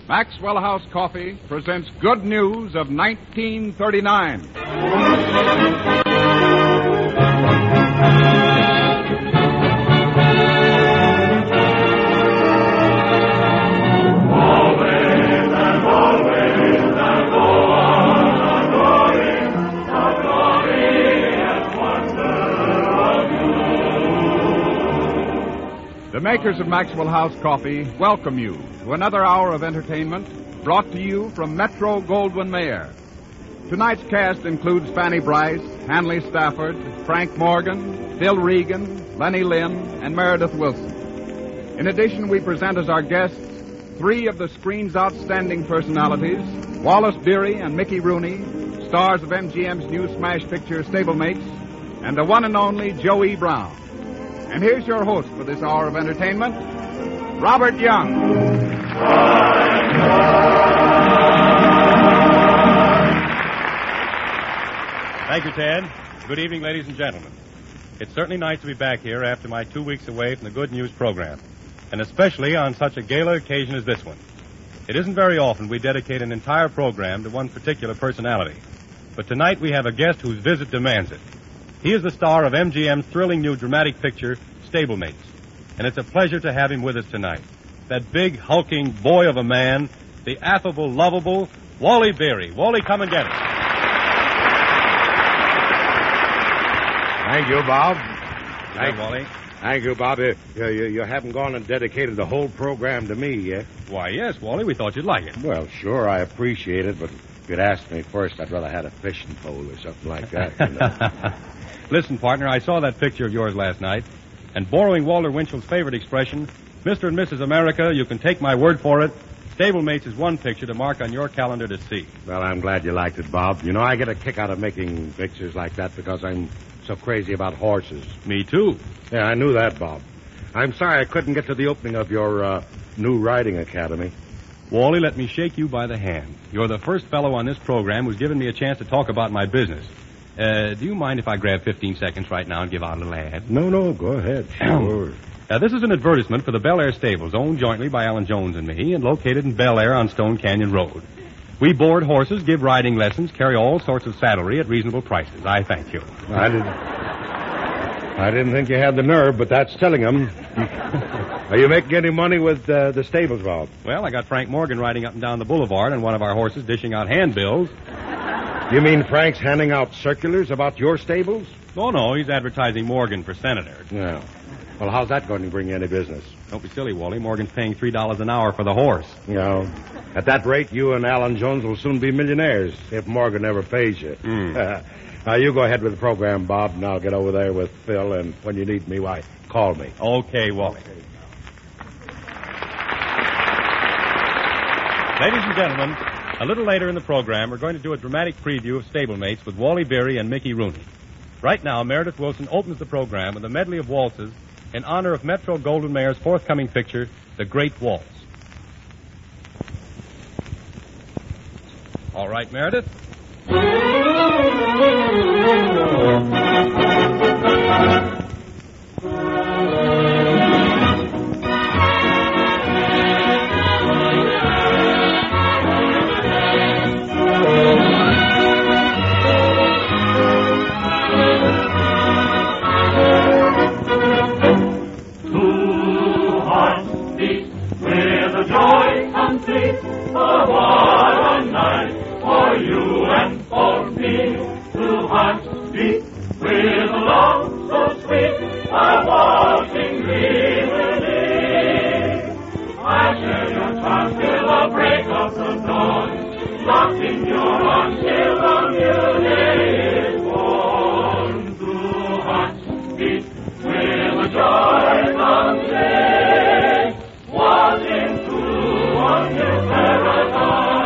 Maxwell House Coffee presents Good News of 1939. The makers of Maxwell House Coffee welcome you to another hour of entertainment brought to you from Metro-Goldwyn-Mayer. Tonight's cast includes Fanny Bryce, Hanley Stafford, Frank Morgan, Phil Regan, Lenny Lynn, and Meredith Wilson. In addition, we present as our guests three of the screen's outstanding personalities, Wallace Beery and Mickey Rooney, stars of MGM's new smash picture Stablemates, and the one and only Joey Brown. And here's your host for this hour of entertainment, Robert Young. Thank you, Ted. Good evening, ladies and gentlemen. It's certainly nice to be back here after my 2 weeks away from the Good News program, and especially on such a gala occasion as this one. It isn't very often we dedicate an entire program to one particular personality, but tonight we have a guest whose visit demands it. He is the star of MGM's thrilling new dramatic picture, Stablemates. And it's a pleasure to have him with us tonight. That big, hulking boy of a man, the affable, lovable Wally Beery. Wally, come and get it. Thank you, Bob. Thank you, Wally. Thank you, Bob. You haven't gone and dedicated the whole program to me yet. Why, yes, Wally, we thought you'd like it. Well, sure, I appreciate it, but if you'd asked me first, I'd rather had a fishing pole or something like that. You know? Listen, partner, I saw that picture of yours last night, and borrowing Walter Winchell's favorite expression, Mr. and Mrs. America, you can take my word for it, Stablemates is one picture to mark on your calendar to see. Well, I'm glad you liked it, Bob. You know, I get a kick out of making pictures like that because I'm so crazy about horses. Me too. Yeah, I knew that, Bob. I'm sorry I couldn't get to the opening of your new riding academy. Wally, let me shake you by the hand. You're the first fellow on this program who's given me a chance to talk about my business. Do you mind if I grab 15 seconds right now and give out a little ad? No, go ahead. Sure. This is an advertisement for the Bel Air Stables, owned jointly by Alan Jones and me, and located in Bel Air on Stone Canyon Road. We board horses, give riding lessons, carry all sorts of saddlery at reasonable prices. I thank you. I didn't think you had the nerve, but that's telling them. Are you making any money with the stables, Bob? Well, I got Frank Morgan riding up and down the boulevard and one of our horses dishing out handbills. You mean Frank's handing out circulars about your stables? No, he's advertising Morgan for senator. Yeah. Well, how's that going to bring you any business? Don't be silly, Wally. Morgan's paying $3 an hour for the horse. You know, at that rate, you and Alan Jones will soon be millionaires if Morgan ever pays you. Now, you go ahead with the program, Bob, and I'll get over there with Phil, and when you need me, why, call me. Okay, Wally. Ladies and gentlemen, a little later in the program, we're going to do a dramatic preview of Stablemates with Wally Beery and Mickey Rooney. Right now, Meredith Wilson opens the program with a medley of waltzes in honor of Metro-Goldwyn-Mayer's forthcoming picture, The Great Waltz. All right, Meredith. Locked in your arms till the new day is born. Two hearts beat with a joy someday, walking through a new paradise.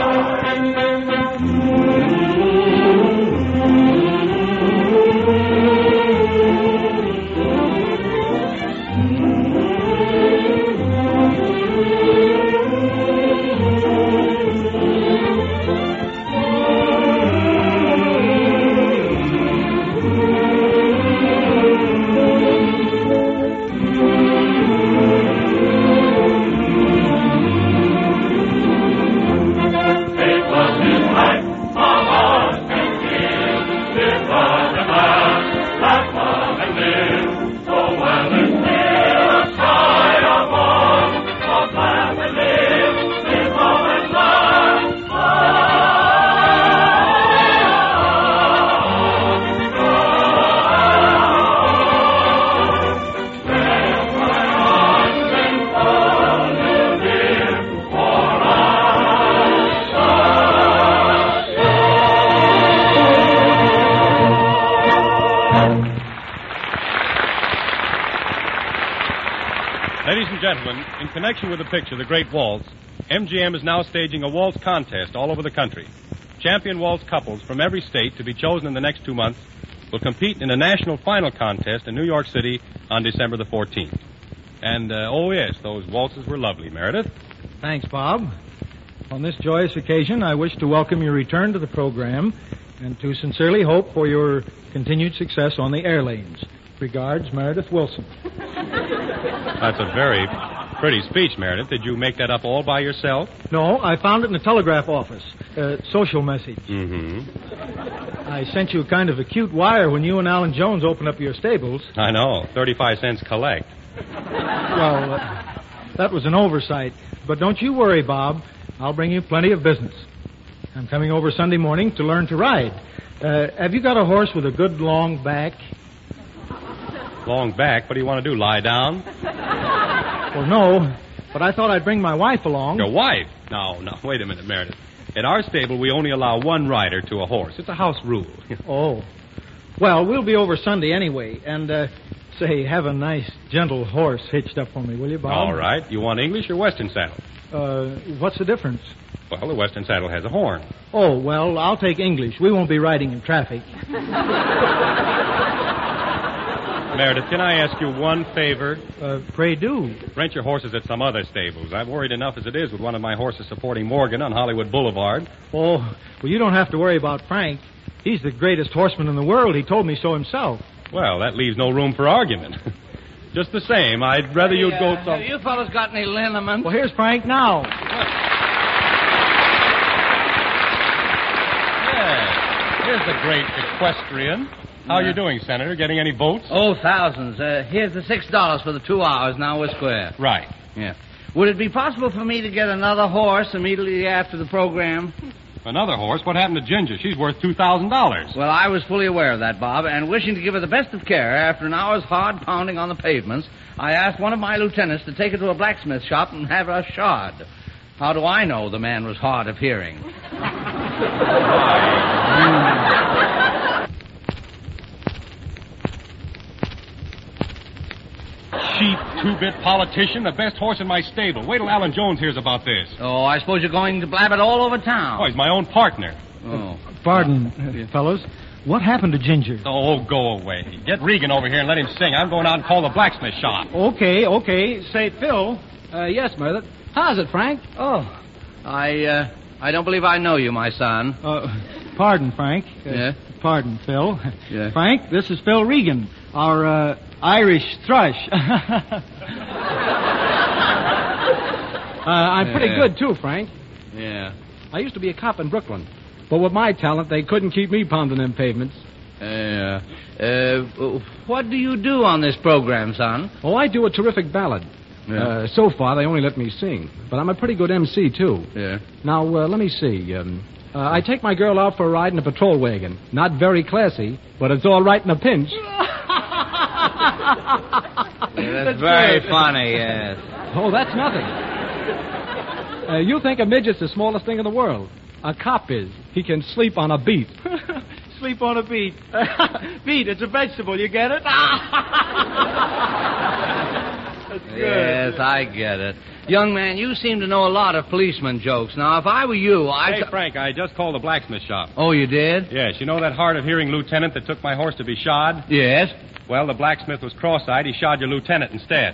gentlemen, in connection with the picture, The Great Waltz, MGM is now staging a waltz contest all over the country. Champion waltz couples from every state to be chosen in the next 2 months will compete in a national final contest in New York City on December the 14th. And, oh yes, those waltzes were lovely, Meredith. Thanks, Bob. On this joyous occasion, I wish to welcome your return to the program and to sincerely hope for your continued success on the air lanes. Regards, Meredith Wilson. That's a very pretty speech, Meredith. Did you make that up all by yourself? No, I found it in the telegraph office. Social message. Mm-hmm. I sent you kind of a cute wire when you and Alan Jones opened up your stables. I know. 35 cents collect. Well, that was an oversight. But don't you worry, Bob. I'll bring you plenty of business. I'm coming over Sunday morning to learn to ride. Have you got a horse with a good long back? Long back? What do you want to do, lie down? Well, no, but I thought I'd bring my wife along. Your wife? No, wait a minute, Meredith. At our stable, we only allow one rider to a horse. It's a house rule. Oh. Well, we'll be over Sunday anyway. And, say, have a nice, gentle horse hitched up for me, will you, Bob? All right. You want English or Western saddle? What's the difference? Well, the Western saddle has a horn. Oh, well, I'll take English. We won't be riding in traffic. Meredith, can I ask you one favor? Pray do. Rent your horses at some other stables. I've worried enough as it is with one of my horses supporting Morgan on Hollywood Boulevard. Oh, well, you don't have to worry about Frank. He's the greatest horseman in the world. He told me so himself. Well, that leaves no room for argument. Just the same, I'd rather you'd go... Have you fellas got any liniment? Well, here's Frank now. Yeah. Here's the great equestrian. How are you doing, Senator? Getting any votes? Oh, thousands. Here's the $6 for the 2 hours. Now we're square. Right. Yeah. Would it be possible for me to get another horse immediately after the program? Another horse? What happened to Ginger? She's worth $2,000. Well, I was fully aware of that, Bob, and wishing to give her the best of care after an hour's hard pounding on the pavements, I asked one of my lieutenants to take her to a blacksmith shop and have her shod. How do I know the man was hard of hearing? Cheap, two-bit politician, the best horse in my stable. Wait till Alan Jones hears about this. Oh, I suppose you're going to blab it all over town. Oh, he's my own partner. Oh. Pardon, fellows. What happened to Ginger? Oh, go away. Get Regan over here and let him sing. I'm going out and call the blacksmith shop. Okay. Say, Phil. Yes, Meredith. How's it, Frank? Oh, I don't believe I know you, my son. Pardon, Frank. Yeah? Pardon, Phil. Yeah. Frank, this is Phil Regan, our, Irish thrush. I'm pretty good, too, Frank. Yeah. I used to be a cop in Brooklyn. But with my talent, they couldn't keep me pounding them pavements. What do you do on this program, son? Oh, I do a terrific ballad. Yeah. So far, they only let me sing. But I'm a pretty good MC, too. Yeah. Now, let me see. I take my girl out for a ride in a patrol wagon. Not very classy, but it's all right in a pinch. That's very funny, yes. Oh, that's nothing. You think a midget's the smallest thing in the world. A cop is. He can sleep on a beet. Sleep on a beet. Beet, it's a vegetable, you get it? That's good. Yes, I get it. Young man, you seem to know a lot of policeman jokes. Now, if I were you, Hey, Frank, I just called the blacksmith shop. Oh, you did? Yes, you know that hard-of-hearing lieutenant that took my horse to be shod? Yes. Well, the blacksmith was cross-eyed. He shod your lieutenant instead.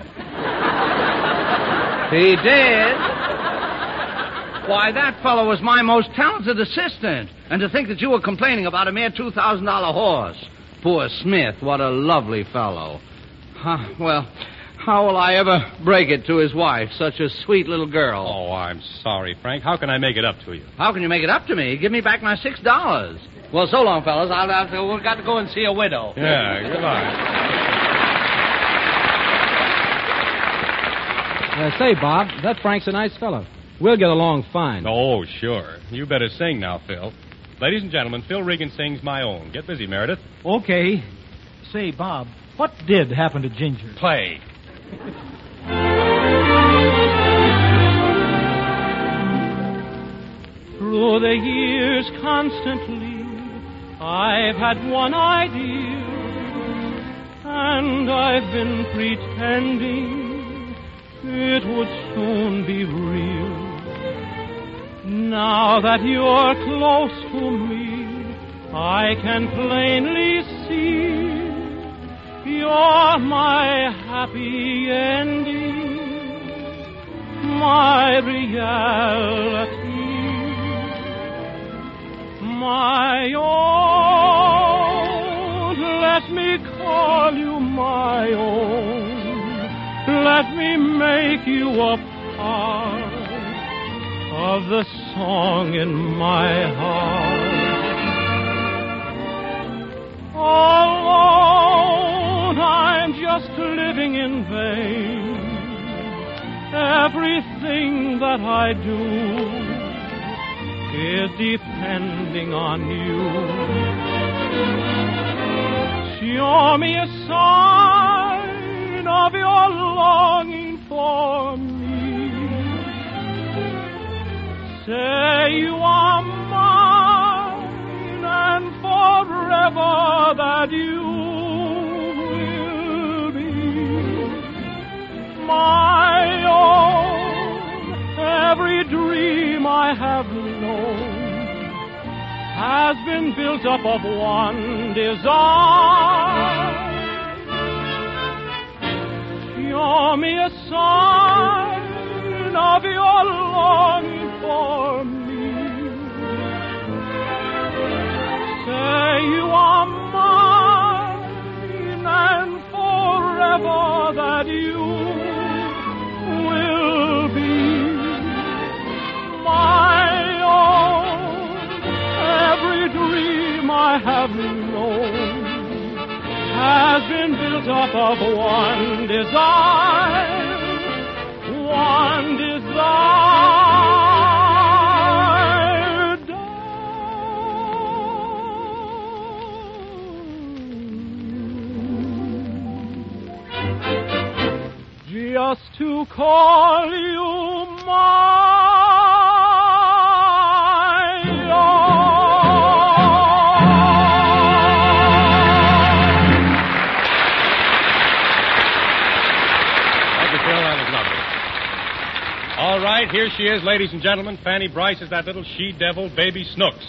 He did? Why, that fellow was my most talented assistant. And to think that you were complaining about a mere $2,000 horse. Poor Smith, what a lovely fellow. Well, how will I ever break it to his wife, such a sweet little girl? Oh, I'm sorry, Frank. How can I make it up to you? How can you make it up to me? Give me back my $6. Well, so long, fellas. We've got to go and see a widow. Yeah, goodbye. Say, Bob, that Frank's a nice fellow. We'll get along fine. Oh, sure. You better sing now, Phil. Ladies and gentlemen, Phil Regan sings My Own. Get busy, Meredith. Okay. Say, Bob, what did happen to Ginger? Play. Through the years constantly, I've had one idea, and I've been pretending it would soon be real. Now that you're close to me, I can plainly see you're my happy ending, my reality, my own. Let me call you my own. Let me make you a part of the song in my heart. Alone, I'm just living in vain. Everything that I do is depending on you. Show me a sign of your longing for me. Say you are mine, and forever that you will be my own. Every dream I have known has been built up of one desire. Show me a sign of your longing for me. Say you are mine, and forever that you will be my own. Every dream I have known has been built up of one desire, one desire. Just to call you my own. Thank you, Phil. That was lovely. All right, here she is, ladies and gentlemen. Fanny Bryce is that little she-devil, Baby Snooks.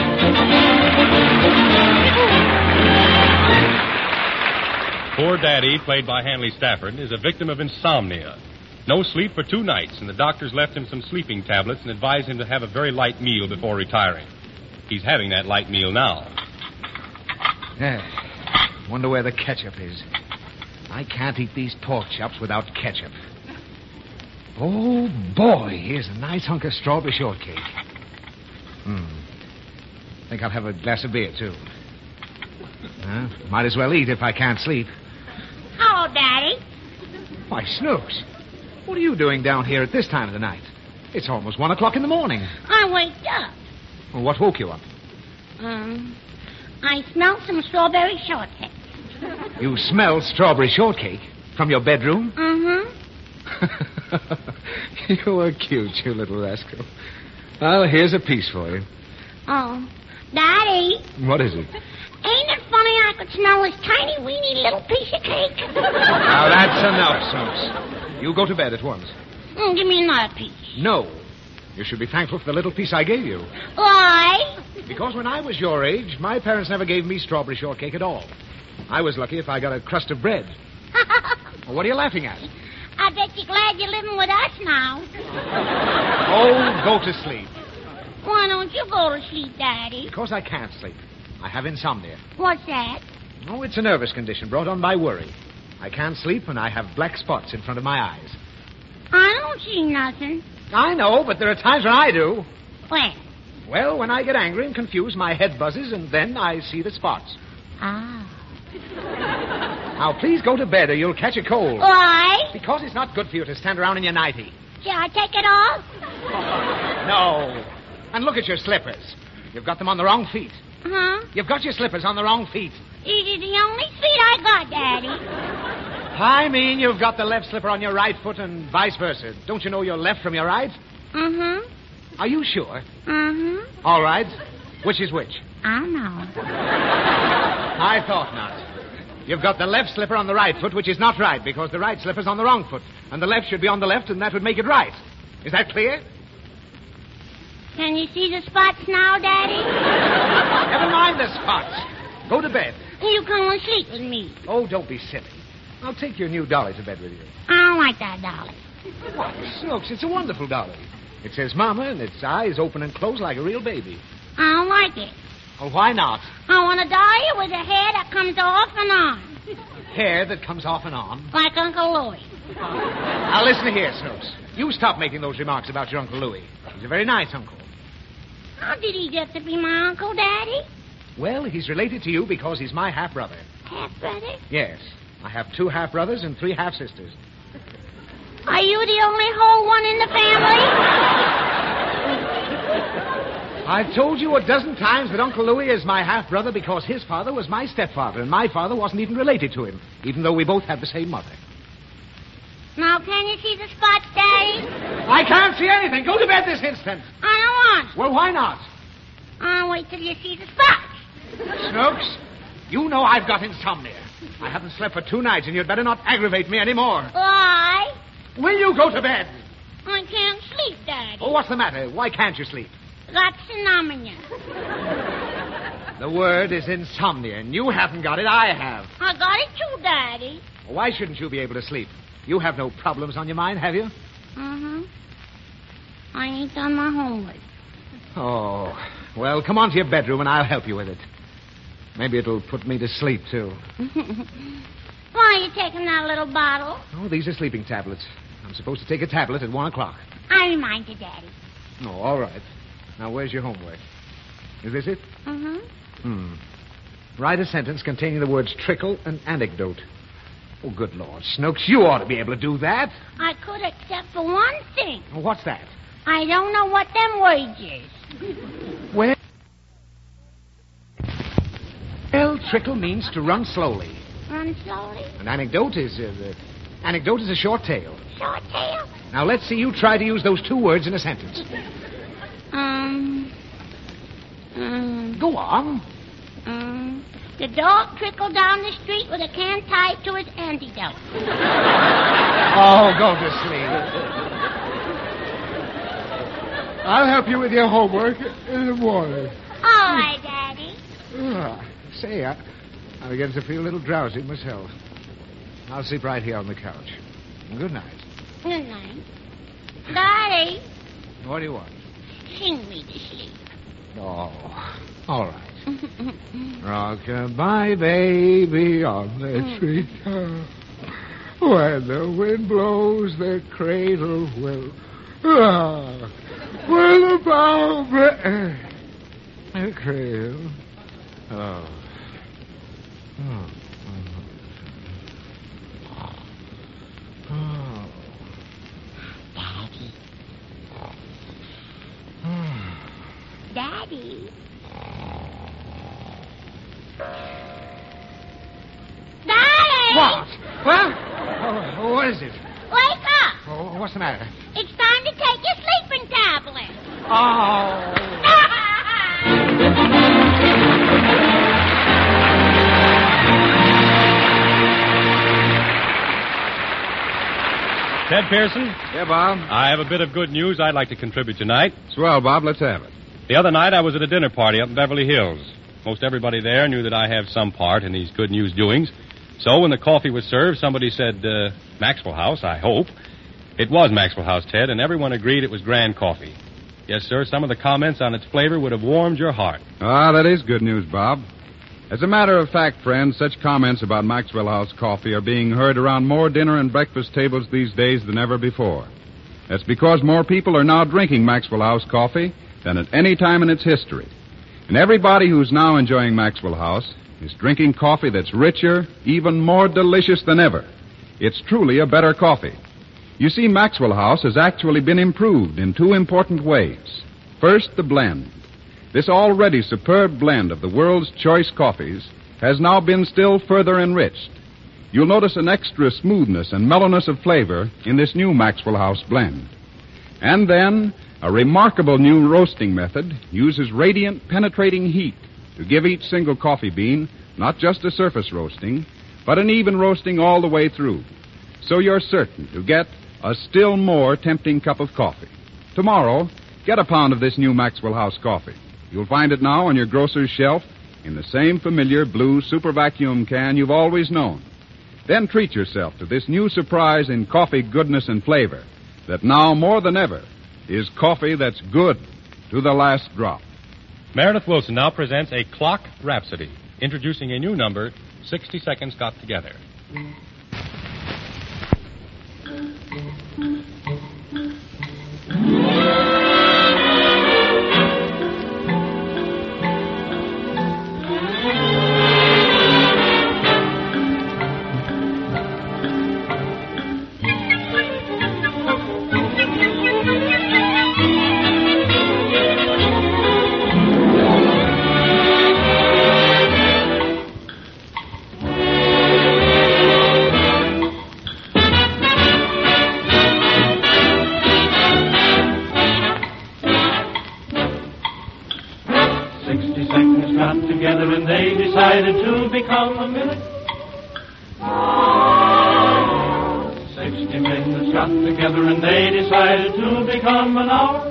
Poor Daddy, played by Hanley Stafford, is a victim of insomnia. No sleep for 2 nights, and the doctors left him some sleeping tablets and advised him to have a very light meal before retiring. He's having that light meal now. Wonder where the ketchup is. I can't eat these pork chops without ketchup. Oh, boy, here's a nice hunk of strawberry shortcake. Think I'll have a glass of beer, too. Might as well eat if I can't sleep. Hello, Daddy. Why, Snooks, what are you doing down here at this time of the night? It's almost 1 o'clock in the morning. I waked up. Well, what woke you up? I smelled some strawberry shortcake. You smell strawberry shortcake from your bedroom? Mm-hmm. You are cute, you little rascal. Well, here's a piece for you. Oh, Daddy. What is it? Ain't it funny I could smell this tiny, weeny little piece of cake? Now, that's enough, Snooks. You go to bed at once. Give me another piece. No. You should be thankful for the little piece I gave you. Why? Because when I was your age, my parents never gave me strawberry shortcake at all. I was lucky if I got a crust of bread. Well, what are you laughing at? I bet you're glad you're living with us now. Oh, go to sleep. Why don't you go to sleep, Daddy? Because I can't sleep. I have insomnia. What's that? Oh, it's a nervous condition brought on by worry. I can't sleep and I have black spots in front of my eyes. I don't see nothing. I know, but there are times when I do. When? Well, when I get angry and confused, my head buzzes, and then I see the spots. Ah. Now, please go to bed or you'll catch a cold. Why? Because it's not good for you to stand around in your nightie. Shall I take it off? No. And look at your slippers. You've got them on the wrong feet. Huh? You've got your slippers on the wrong feet. These are the only feet I got, Daddy. I mean, you've got the left slipper on your right foot and vice versa. Don't you know your left from your right? Mm-hmm. Are you sure? Mm-hmm. All right. Which is which? I know. I thought not. You've got the left slipper on the right foot, which is not right, because the right slipper's on the wrong foot. and the left should be on the left, and that would make it right. Is that clear? Can you see the spots now, Daddy? Never mind the spots. Go to bed. You come and sleep with me. Oh, don't be silly. I'll take your new dolly to bed with you. I don't like that dolly. Why, Snooks, it's a wonderful dolly. It says Mama, and its eyes open and close like a real baby. I don't like it. Well, why not? I want a dolly with a hair that comes off and on. Hair that comes off and on. Like Uncle Louie. Now, listen here, Snooks. You stop making those remarks about your Uncle Louie. He's a very nice uncle. How did he get to be my uncle, Daddy? Well, he's related to you because he's my half-brother. Half-brother? Yes. I have 2 half-brothers and 3 half-sisters. Are you the only whole one in the family? I've told you a dozen times that Uncle Louie is my half-brother because his father was my stepfather, and my father wasn't even related to him, even though we both had the same mother. Now, can you see the spots, Daddy? I can't see anything. Go to bed this instant. I don't want. Well, why not? I'll wait till you see the spots. Snooks, you know I've got insomnia. I haven't slept for 2 nights, and you'd better not aggravate me anymore. Why? Will you go to bed? I can't sleep, Daddy. Oh, what's the matter? Why can't you sleep? Got insomnia. The word is insomnia, and you haven't got it. I have. I got it too, Daddy. Why shouldn't you be able to sleep? You have no problems on your mind, have you? Uh-huh. I ain't done my homework. Oh, well, come on to your bedroom, and I'll help you with it. Maybe it'll put me to sleep, too. Why are you taking that little bottle? Oh, these are sleeping tablets. I'm supposed to take a tablet at 1 o'clock. I remind you, Daddy. Oh, all right. Now, where's your homework? Is this it? Mm-hmm. Write a sentence containing the words trickle and anecdote. Oh, good Lord, Snooks, you ought to be able to do that. I could, except for one thing. Oh, what's that? I don't know what them words is. Well, trickle means to run slowly. Run slowly? An anecdote is a short tale. Short tail? Now, let's see you try to use those 2 words in a sentence. Go on. The dog trickled down the street with a can tied to his antidote. Oh, go to sleep. I'll help you with your homework in the morning. All right, Daddy. Say, I'm beginning to feel a little drowsy myself. I'll sleep right here on the couch. Good night. Good night. Daddy. What do you want? Sing me to sleep. Oh, all right. Rock-a-bye, baby, on the treetop. When the wind blows, the cradle will rock. When the bow breaks, the cradle. Oh. Daddy. Daddy! What? Well, what is it? Wake up! Oh, what's the matter? It's time to take your sleeping tablet. Oh. Ted Pearson? Yeah, Bob? I have a bit of good news I'd like to contribute tonight. Swell, Bob. Let's have it. The other night I was at a dinner party up in Beverly Hills. Most everybody there knew that I have some part in these good news doings. So when the coffee was served, somebody said, Maxwell House, I hope. It was Maxwell House, Ted, and everyone agreed it was grand coffee. Yes, sir, some of the comments on its flavor would have warmed your heart. Ah, that is good news, Bob. As a matter of fact, friends, such comments about Maxwell House coffee are being heard around more dinner and breakfast tables these days than ever before. That's because more people are now drinking Maxwell House coffee than at any time in its history. And everybody who's now enjoying Maxwell House is drinking coffee that's richer, even more delicious than ever. It's truly a better coffee. You see, Maxwell House has actually been improved in 2 important ways. First, the blend. This already superb blend of the world's choice coffees has now been still further enriched. You'll notice an extra smoothness and mellowness of flavor in this new Maxwell House blend. And then, a remarkable new roasting method uses radiant, penetrating heat to give each single coffee bean not just a surface roasting, but an even roasting all the way through. so you're certain to get a still more tempting cup of coffee. Tomorrow, get a pound of this new Maxwell House coffee. You'll find it now on your grocer's shelf in the same familiar blue super vacuum can you've always known. Then treat yourself to this new surprise in coffee goodness and flavor that now more than ever is coffee that's good to the last drop. Meredith Wilson now presents a Clock Rhapsody, introducing a new number, 60 Seconds Got Together. Decided to become a minute. 60 minutes got together and they decided to become an hour.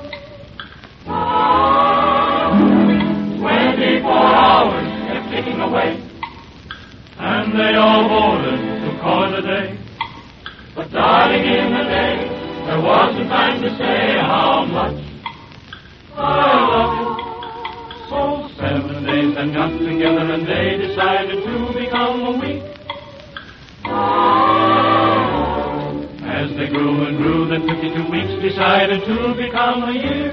24 hours kept ticking away, and they all voted to call it a day. But darling, in the day, there wasn't time to say how much I love you. So 7 days then got together and they decided to become a week. As they grew and grew, then 52 weeks decided to become a year.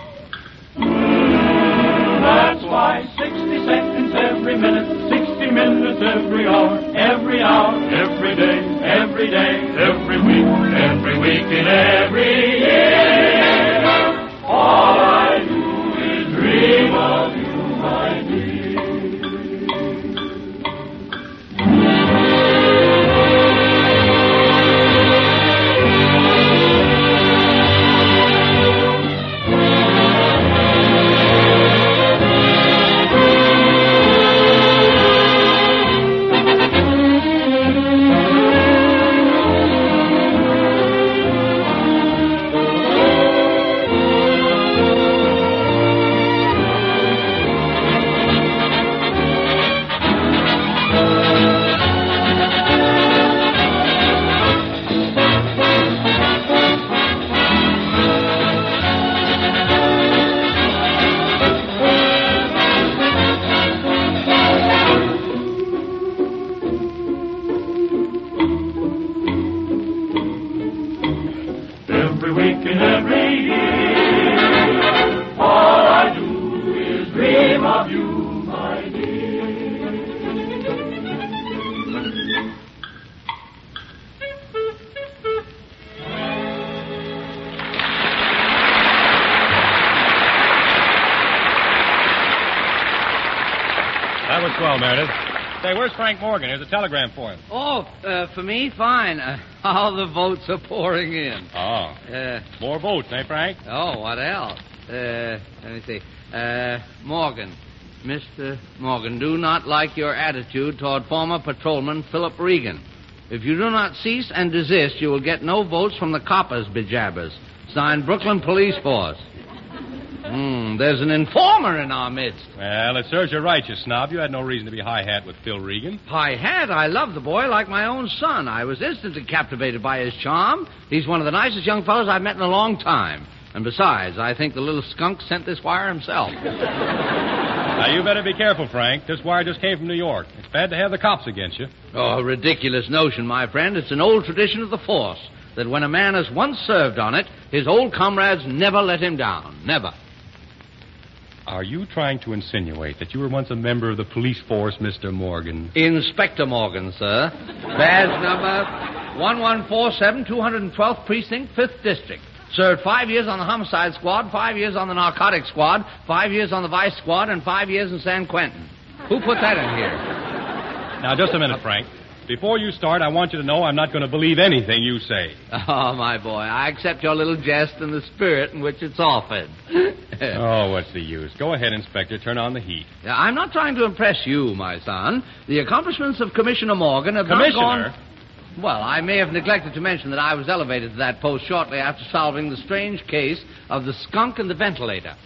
That's why 60 seconds every minute, 60 minutes every hour, every day, every week in every year. All I do is dream of you, my dear. That was swell, Meredith. Say, where's Frank Morgan? Here's a telegram for him. Oh, for me, fine. All the votes are pouring in. Oh. More votes, eh, Frank? Oh, what else? Let me see. Morgan. Mr. Morgan, do not like your attitude toward former patrolman Philip Regan. If you do not cease and desist, you will get no votes from the coppers, bejabbers. Signed, Brooklyn Police Force. There's an informer in our midst. Well, it serves you right, you snob. You had no reason to be high-hat with Phil Regan. High-hat? I love the boy like my own son. I was instantly captivated by his charm. He's one of the nicest young fellows I've met in a long time. And besides, I think the little skunk sent this wire himself. Now, you better be careful, Frank. This wire just came from New York. It's bad to have the cops against you. Oh, a ridiculous notion, my friend. It's an old tradition of the force that when a man has once served on it, his old comrades never let him down. Never. Are you trying to insinuate that you were once a member of the police force, Mr. Morgan? Inspector Morgan, sir. Badge number 1147, 212th Precinct, 5th District. Served 5 years on the homicide squad, 5 years on the narcotics squad, 5 years on the vice squad, and 5 years in San Quentin. Who put that in here? Now, just a minute, Frank. Before you start, I want you to know I'm not going to believe anything you say. Oh, my boy, I accept your little jest in the spirit in which it's offered. Oh, what's the use? Go ahead, Inspector. Turn on the heat. I'm not trying to impress you, my son. The accomplishments of Commissioner Morgan have Commissioner? not gone... Well, I may have neglected to mention that I was elevated to that post shortly after solving the strange case of the skunk and the ventilator.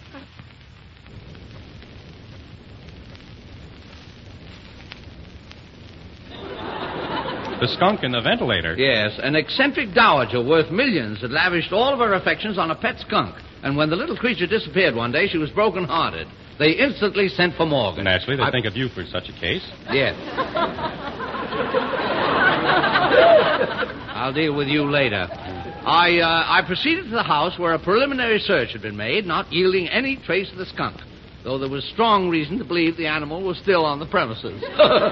The skunk and the ventilator? Yes, an eccentric dowager worth millions had lavished all of her affections on a pet skunk. And when the little creature disappeared one day, she was broken-hearted. They instantly sent for Morgan. Naturally, they think of you for such a case. Yes. I'll deal with you later. I proceeded to the house where a preliminary search had been made, not yielding any trace of the skunk, though there was strong reason to believe the animal was still on the premises.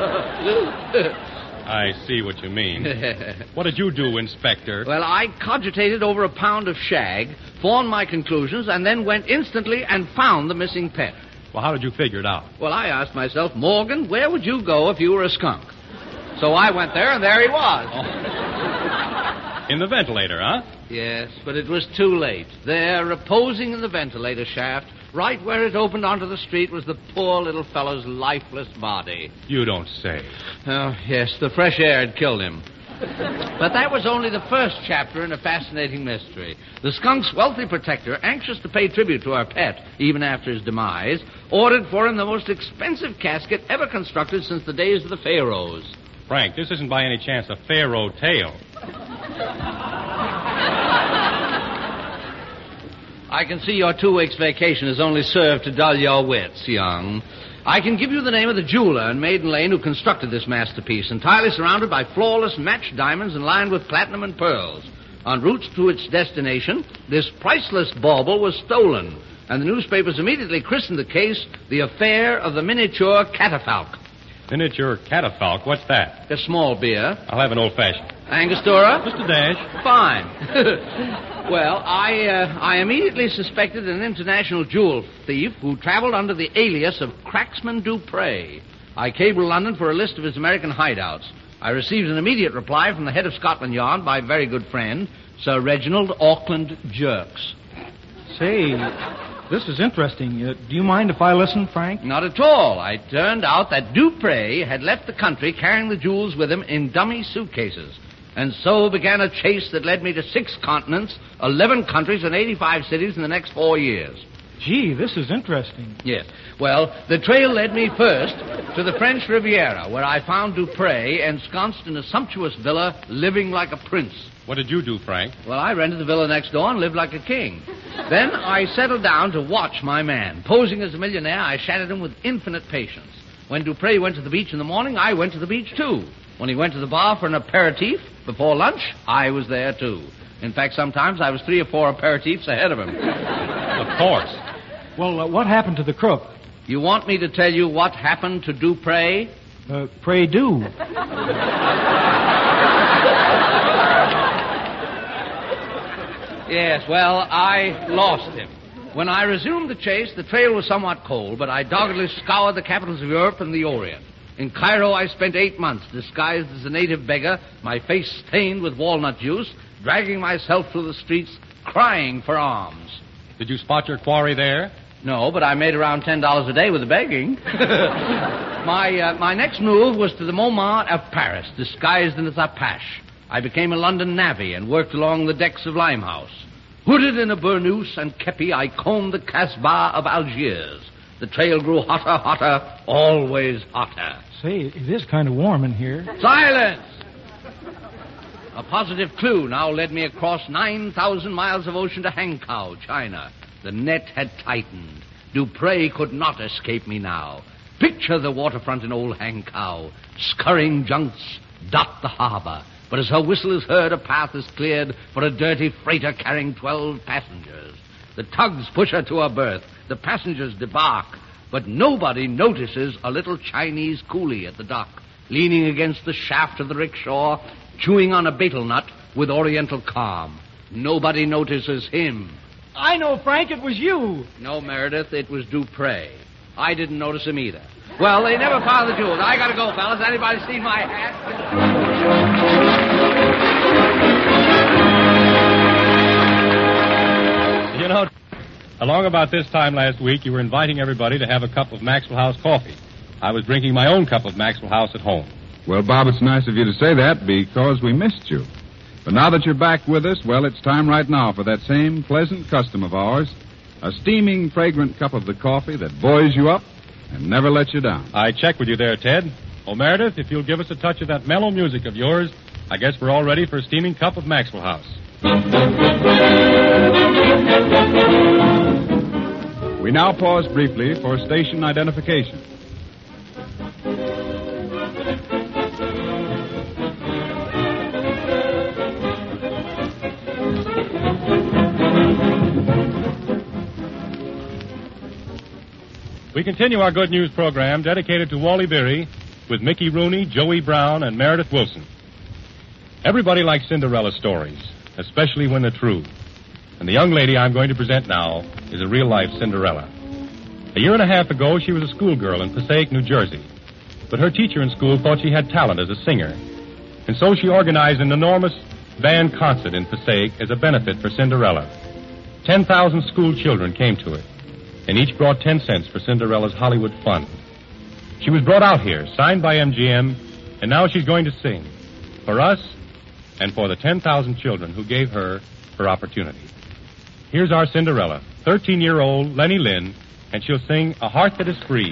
I see what you mean. What did you do, Inspector? Well, I cogitated over a pound of shag, formed my conclusions, and then went instantly and found the missing pet. Well, how did you figure it out? Well, I asked myself, Morgan, where would you go if you were a skunk? So I went there, and there he was. Oh. In the ventilator, huh? Yes, but it was too late. There, reposing in the ventilator shaft, right where it opened onto the street, was the poor little fellow's lifeless body. You don't say. Oh, yes, the fresh air had killed him. But that was only the first chapter in a fascinating mystery. The skunk's wealthy protector, anxious to pay tribute to our pet, even after his demise, ordered for him the most expensive casket ever constructed since the days of the pharaohs. Frank, this isn't by any chance a pharaoh tale. I can see your 2 weeks' vacation has only served to dull your wits, young. I can give you the name of the jeweler in Maiden Lane who constructed this masterpiece, entirely surrounded by flawless matched diamonds and lined with platinum and pearls. En route to its destination, this priceless bauble was stolen, and the newspapers immediately christened the case the affair of the miniature catafalque. Miniature catafalque? What's that? A small beer. I'll have an old-fashioned. Angostura? Just a dash. Fine. Well, I immediately suspected an international jewel thief who traveled under the alias of Cracksman Dupre. I cabled London for a list of his American hideouts. I received an immediate reply from the head of Scotland Yard, my very good friend, Sir Reginald Auckland Jerks. Say, this is interesting. Do you mind if I listen, Frank? Not at all. It turned out that Dupre had left the country carrying the jewels with him in dummy suitcases. And so began a chase that led me to 6 continents, 11 countries, and 85 cities in the next 4 years. Gee, this is interesting. Yes. Well, the trail led me first to the French Riviera, where I found Dupre ensconced in a sumptuous villa, living like a prince. What did you do, Frank? Well, I rented the villa next door and lived like a king. Then I settled down to watch my man. Posing as a millionaire, I chatted him with infinite patience. When Dupre went to the beach in the morning, I went to the beach, too. When he went to the bar for an aperitif before lunch, I was there, too. In fact, sometimes I was 3 or 4 aperitifs ahead of him. Of course. Well, what happened to the crook? You want me to tell you what happened to Dupre? Pray do. Yes, well, I lost him. When I resumed the chase, the trail was somewhat cold, but I doggedly scoured the capitals of Europe and the Orient. In Cairo, I spent 8 months disguised as a native beggar, my face stained with walnut juice, dragging myself through the streets, crying for alms. Did you spot your quarry there? No, but I made around $10 a day with the begging. My next move was to the Montmartre of Paris, disguised as a Apache. I became a London navvy and worked along the decks of Limehouse. Hooded in a burnous and kepi, I combed the Casbah of Algiers. The trail grew hotter, always hotter. Say, it is kind of warm in here. Silence! A positive clue now led me across 9,000 miles of ocean to Hankow, China. The net had tightened. Dupre could not escape me now. Picture the waterfront in old Hankow. Scurrying junks dot the harbor. But as her whistle is heard, a path is cleared for a dirty freighter carrying 12 passengers. The tugs push her to her berth. The passengers debark. But nobody notices a little Chinese coolie at the dock, leaning against the shaft of the rickshaw, chewing on a betel nut with oriental calm. Nobody notices him. I know, Frank, it was you. No, Meredith, it was Dupre. I didn't notice him either. Well, they never found the jewels. I gotta go, fellas. Anybody seen my hat? You know, along about this time last week, you were inviting everybody to have a cup of Maxwell House coffee. I was drinking my own cup of Maxwell House at home. Well, Bob, it's nice of you to say that because we missed you. But now that you're back with us, well, it's time right now for that same pleasant custom of ours, a steaming, fragrant cup of the coffee that buoys you up and never lets you down. I check with you there, Ted. Oh, Meredith, if you'll give us a touch of that mellow music of yours, I guess we're all ready for a steaming cup of Maxwell House. We now pause briefly for station identification. We continue our good news program dedicated to Wally Beery with Mickey Rooney, Joey Brown, and Meredith Wilson. Everybody likes Cinderella stories, especially when they're true. And the young lady I'm going to present now is a real-life Cinderella. A year and a half ago, she was a schoolgirl in Passaic, New Jersey. But her teacher in school thought she had talent as a singer. And so she organized an enormous band concert in Passaic as a benefit for Cinderella. 10,000 school children came to it, and each brought 10 cents for Cinderella's Hollywood Fund. She was brought out here, signed by MGM, and now she's going to sing for us and for the 10,000 children who gave her opportunity. Here's our Cinderella, 13-year-old Lenny Lynn, and she'll sing A Heart That Is Free.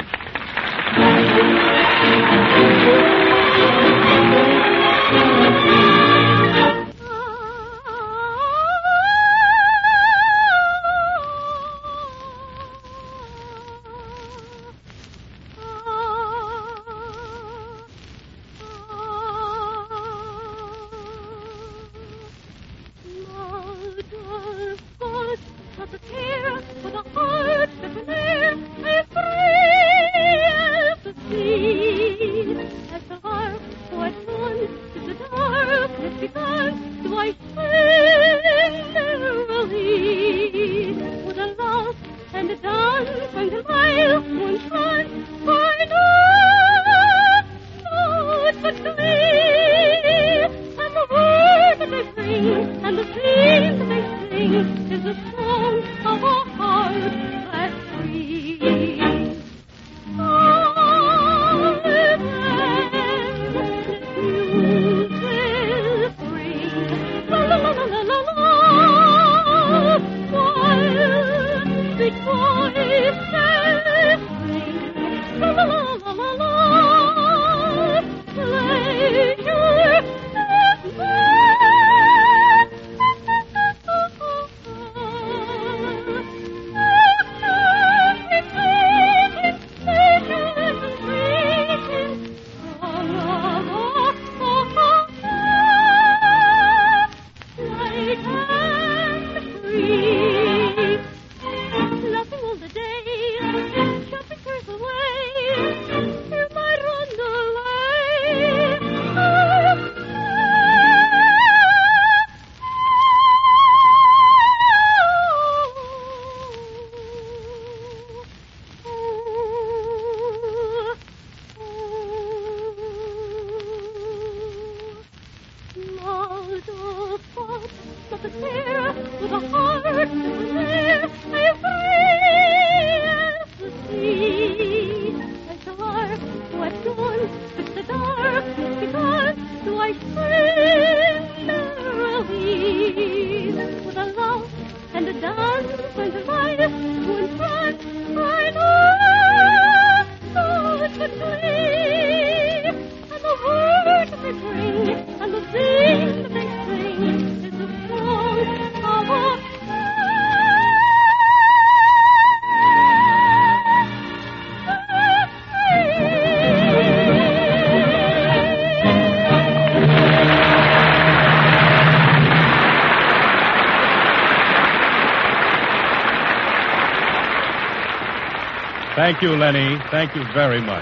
Thank you, Lenny. Thank you very much.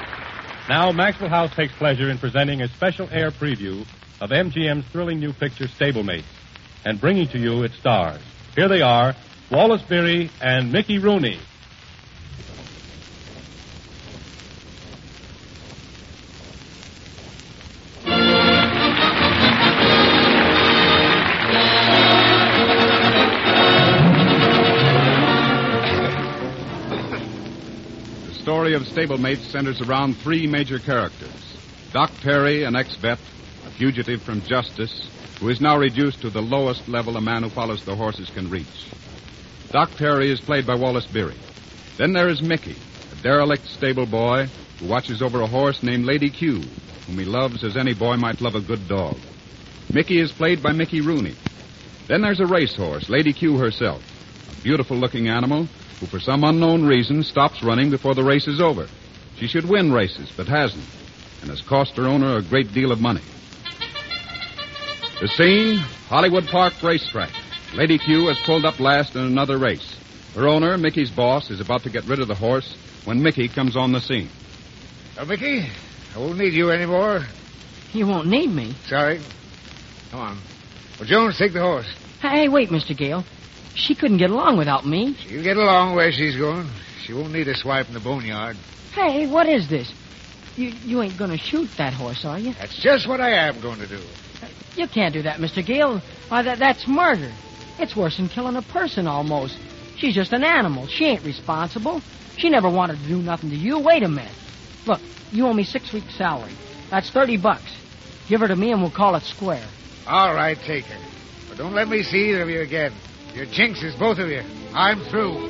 Now, Maxwell House takes pleasure in presenting a special air preview of MGM's thrilling new picture, Stablemates, and bringing to you its stars. Here they are, Wallace Beery and Mickey Rooney. The story of Stablemates centers around three major characters. Doc Terry, an ex-vet, a fugitive from justice, who is now reduced to the lowest level a man who follows the horses can reach. Doc Terry is played by Wallace Beery. Then there is Mickey, a derelict stable boy who watches over a horse named Lady Q, whom he loves as any boy might love a good dog. Mickey is played by Mickey Rooney. Then there's a racehorse, Lady Q herself, a beautiful-looking animal who for some unknown reason stops running before the race is over. She should win races, but hasn't, and has cost her owner a great deal of money. The scene, Hollywood Park Racetrack. Lady Q has pulled up last in another race. Her owner, Mickey's boss, is about to get rid of the horse when Mickey comes on the scene. Now, Mickey, I won't need you anymore. You won't need me. Sorry. Come on. Well, Jones, take the horse. Hey, wait, Mr. Gale. She couldn't get along without me. She'll get along where she's going. She won't need a swipe in the boneyard. Hey, what is this? You ain't going to shoot that horse, are you? That's just what I am going to do. You can't do that, Mr. Gale. Why, that's murder. It's worse than killing a person, almost. She's just an animal. She ain't responsible. She never wanted to do nothing to you. Wait a minute. Look, you owe me 6 weeks' salary. That's $30. Give her to me and we'll call it square. All right, take her. But don't let me see either of you again. You're jinxes, both of you. I'm through.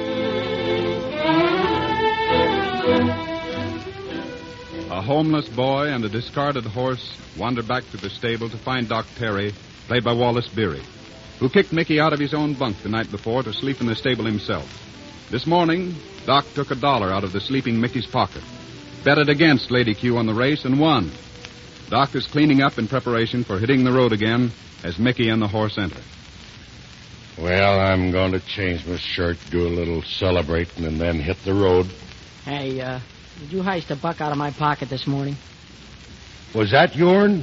A homeless boy and a discarded horse wander back to the stable to find Doc Terry, played by Wallace Beery, who kicked Mickey out of his own bunk the night before to sleep in the stable himself. This morning, Doc took $1 out of the sleeping Mickey's pocket, betted against Lady Q on the race, and won. Doc is cleaning up in preparation for hitting the road again as Mickey and the horse enter. Well, I'm going to change my shirt, do a little celebrating, and then hit the road. Hey, did you heist $1 out of my pocket this morning? Was that yourn?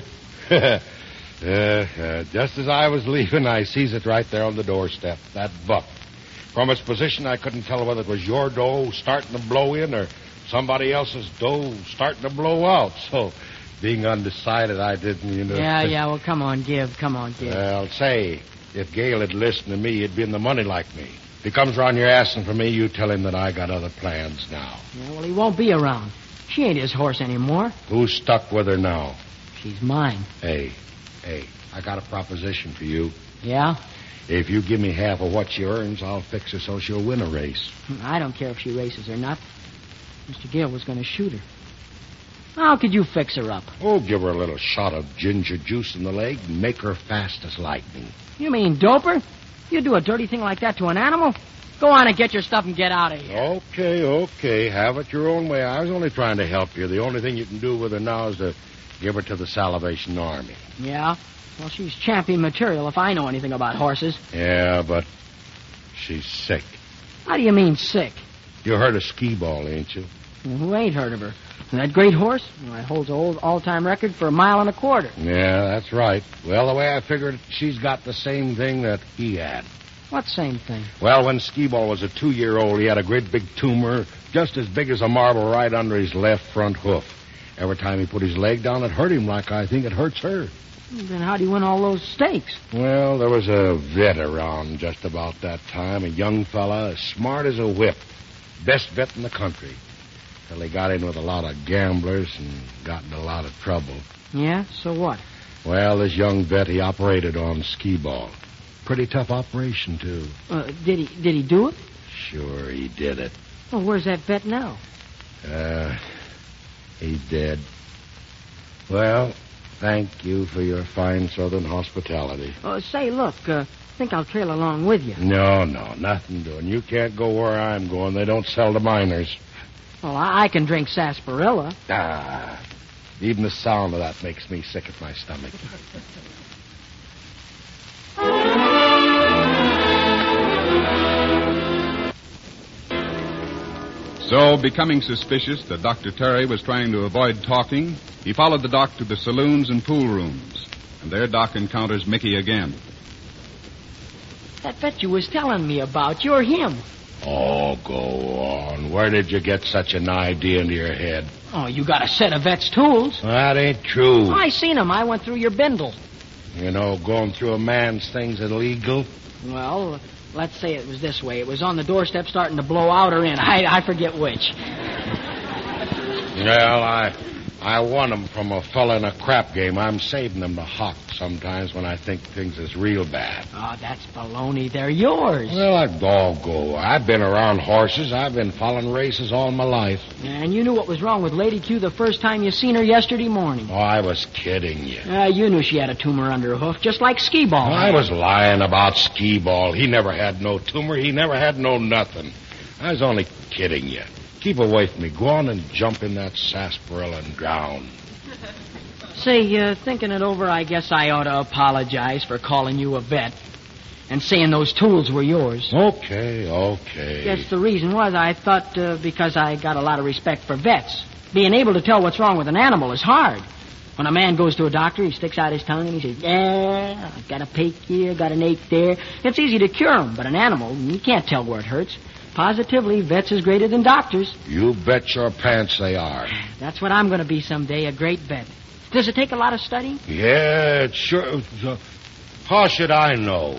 Just as I was leaving, I sees it right there on the doorstep, that buck. From its position, I couldn't tell whether it was your dough starting to blow in or somebody else's dough starting to blow out. So, being undecided, I didn't, Yeah, well, come on, give. Well, say, if Gale had listened to me, he'd be in the money like me. If he comes around here asking for me, you tell him that I got other plans now. Yeah, well, he won't be around. She ain't his horse anymore. Who's stuck with her now? She's mine. Hey, I got a proposition for you. Yeah? If you give me half of what she earns, I'll fix her so she'll win a race. I don't care if she races or not. Mr. Gale was going to shoot her. How could you fix her up? Oh, give her a little shot of ginger juice in the leg and make her fast as lightning. You mean dope her? You do a dirty thing like that to an animal? Go on and get your stuff and get out of here. Okay. Have it your own way. I was only trying to help you. The only thing you can do with her now is to give her to the Salvation Army. Yeah? Well, she's champion material if I know anything about horses. Yeah, but she's sick. How do you mean sick? You heard of Skee-Ball, ain't you? Well, who ain't heard of her? That great horse? Well, it holds an all-time record for 1.25 miles. Yeah, that's right. Well, the way I figured, she's got the same thing that he had. What same thing? Well, when Skee-Ball was a 2-year-old, he had a great big tumor, just as big as a marble, right under his left front hoof. Every time he put his leg down, it hurt him like I think it hurts her. Then how do you win all those stakes? Well, there was a vet around just about that time, a young fella, as smart as a whip. Best vet in the country. Till he got in with a lot of gamblers and got in a lot of trouble. Yeah? So what? Well, this young vet, he operated on Skee-Ball. Pretty tough operation, too. Did he do it? Sure, he did it. Well, where's that vet now? He's dead. Well, thank you for your fine southern hospitality. Say, look, think I'll trail along with you. No, nothing doing. You can't go where I'm going. They don't sell to minors. Well, I can drink sarsaparilla. Even the sound of that makes me sick at my stomach. So, becoming suspicious that Dr. Terry was trying to avoid talking, he followed the doc to the saloons and pool rooms. And there Doc encounters Mickey again. That vet you was telling me about, you're him. Oh, go on. Where did you get such an idea into your head? Oh, you got a set of vet's tools. That ain't true. I seen them. I went through your bindle. You know, going through a man's things illegal. Well, let's say it was this way. It was on the doorstep starting to blow out or in. I forget which. Well, I won them from a fella in a crap game. I'm saving them to Hawk sometimes when I think things is real bad. Oh, that's baloney. They're yours. Well, I'd all go. I've been around horses. I've been following races all my life. And you knew what was wrong with Lady Q the first time you seen her yesterday morning. Oh, I was kidding you. You knew she had a tumor under her hoof, just like Skee-Ball. I was lying about Skee-Ball. He never had no tumor. He never had no nothing. I was only kidding you. Keep away from me. Go on and jump in that sarsaparilla and drown. Say, thinking it over, I guess I ought to apologize for calling you a vet and saying those tools were yours. Okay. Guess the reason was I thought because I got a lot of respect for vets. Being able to tell what's wrong with an animal is hard. When a man goes to a doctor, he sticks out his tongue and he says, yeah, I've got a ache here, got an ache there. It's easy to cure him, but an animal, you can't tell where it hurts. Positively, vets is greater than doctors. You bet your pants they are. That's what I'm going to be someday, a great vet. Does it take a lot of study? Yeah, it sure. How should I know?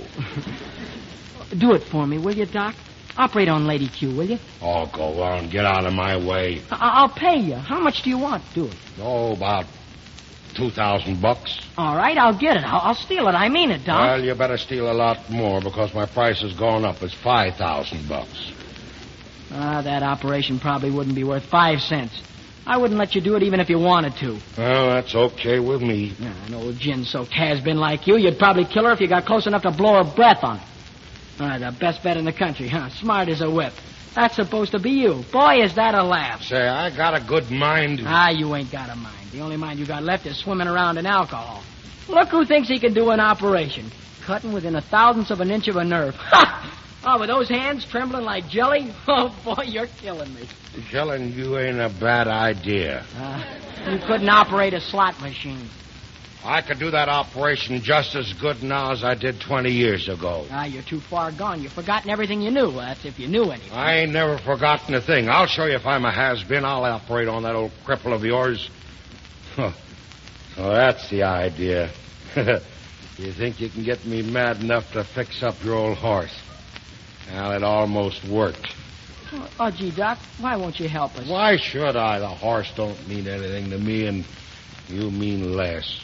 Do it for me, will you, Doc? Operate on Lady Q, will you? Oh, go on. Get out of my way. I'll pay you. How much do you want? Do it. Oh, about $2,000. All right, I'll get it. I'll steal it. I mean it, Doc. Well, you better steal a lot more because my price has gone up. It's $5,000. That operation probably wouldn't be worth 5 cents. I wouldn't let you do it even if you wanted to. Well, that's okay with me. An old gin-soaked has-been like you'd probably kill her if you got close enough to blow her breath on her. The best bet in the country, huh? Smart as a whip. That's supposed to be you. Boy, is that a laugh. Say, I got a good mind. You ain't got a mind. The only mind you got left is swimming around in alcohol. Look who thinks he can do an operation. Cutting within a thousandth of an inch of a nerve. Ha! Oh, with those hands trembling like jelly? Oh, boy, you're killing me. Killing you ain't a bad idea. You couldn't operate a slot machine. I could do that operation just as good now as I did 20 years ago. You're too far gone. You've forgotten everything you knew. That's if you knew anything. I ain't never forgotten a thing. I'll show you if I'm a has-been. I'll operate on that old cripple of yours. Huh. So that's the idea. You think you can get me mad enough to fix up your old horse? Well, it almost worked. Oh, gee, Doc, why won't you help us? Why should I? The horse don't mean anything to me, and you mean less.